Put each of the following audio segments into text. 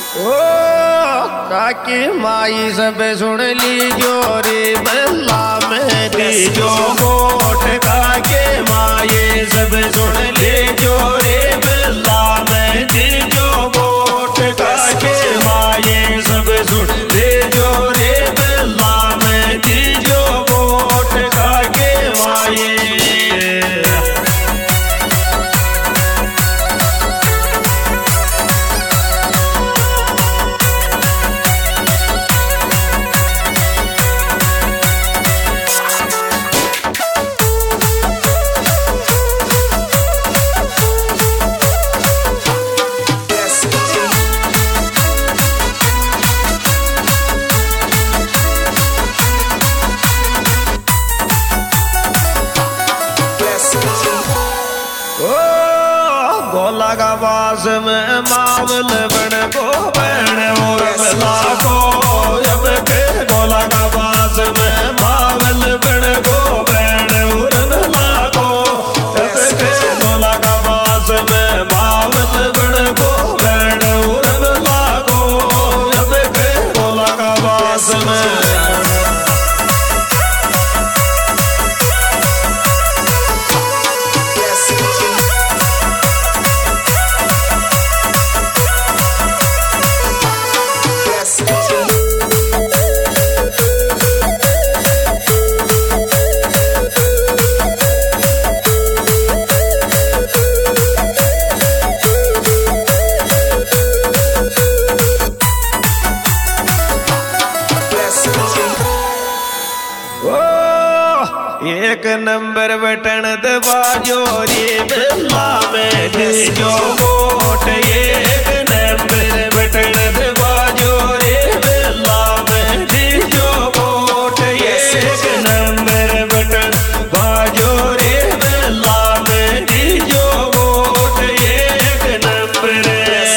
ओ काकी माई सब सुन ली जोरी बल्ला में दी जो गोट काके माई सब सुन ली जोरी बल्ला में दी जो गोट काके माई सब सुन ली जोरी बल्ला में दी जो गोट काके माई गोला का बास में मावल बन को बहन और मिला को जब के गोला का बास में मावल बन को बहन और मिला को जब के गोला का बास में मावल बन को बहन और मिला को जब के गोला का बास में एक नंबर बटन दबा जोरी बिल्ला में दी जो वोट एक नंबर बटन दबा जोरी बिल्ला में दी जो वोट एक नंबर बटन बाजोरी बिल्ला में दी जो वोट एक नंबर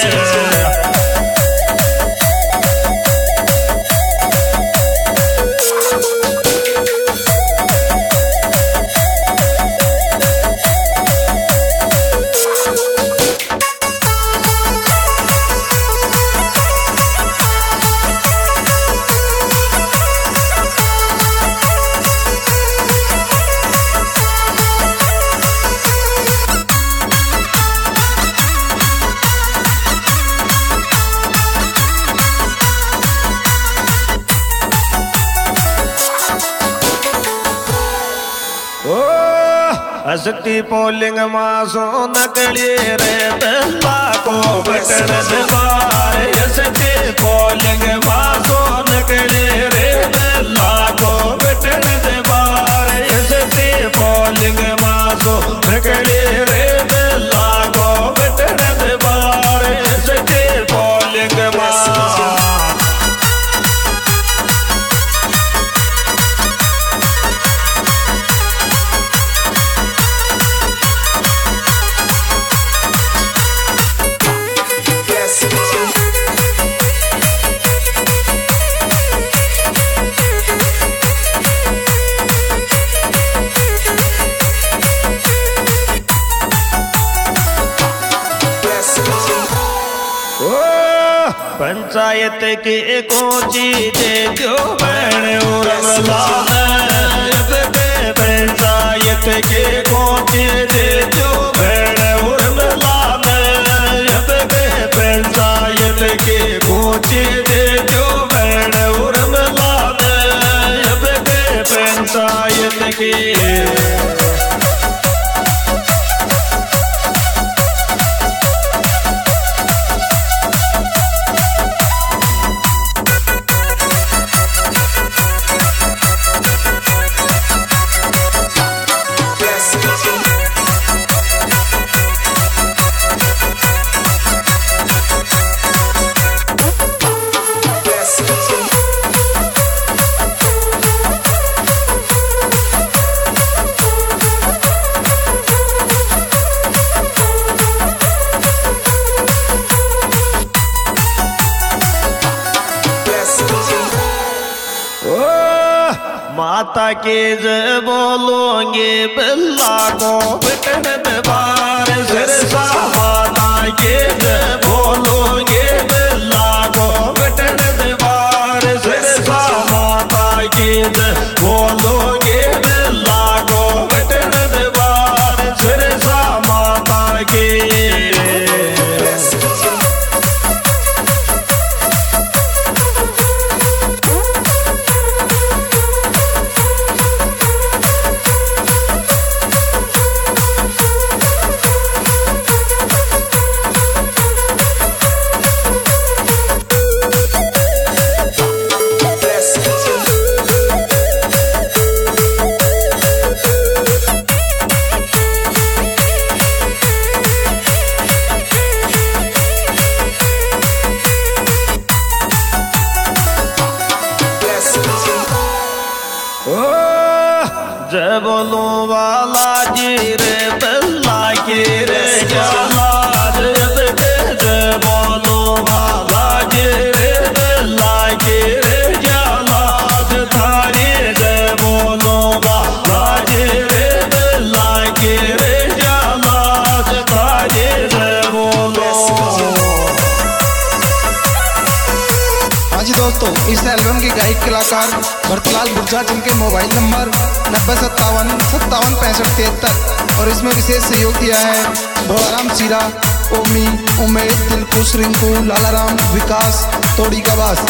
हसती पोलिंग मासो नकली रे बिल्ला को बटन दबार हसती पोलिंग मासो नकली रे बिल्ला को बटन दबार हसती पोलिंग मासो नकली रे बिल्ला को बटन दबार हसती पोलिंग मासो पंचायत के कोची दे जो बहन और पंचायत के कोची दे जो बहन और पंचायत के कोची दे जो बहन और पंचायत के माता के ज बोलोगे बिल्ला को बटन दबार सिरसा माता के ज बोलोगे बिल्ला बोलूं वाला जी रे बल्ला के रे जलाद बोलूं वाला जी रे बल्ला के रे जलाद थारे दे बोलूं वाला जी रे बल्ला के रे जलाद थारे दे बोलूं। हाँ जी दोस्तों, इस एल्बम के गायक कलाकार भरतलाल बुर्जा, जिनके मोबाइल नंबर 9057576573 और इसमें विशेष सहयोग दिया है भोलाराम सीरा, ओमी, उमेद, दिलकुश, रिंकू, लालाराम, विकास, तोड़ी का बास।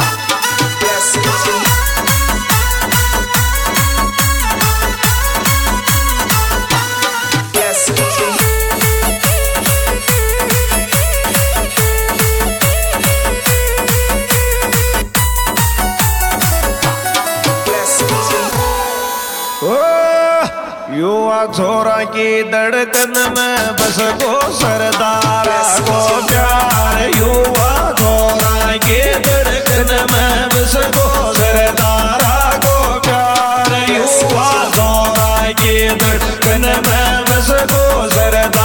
युवा छोरा की धड़कन में बस को सरदार को प्यार, युवा छोरा की धड़कन में बस को सरदार को प्यार, युवा छोरा की धड़कन में बस को सरदार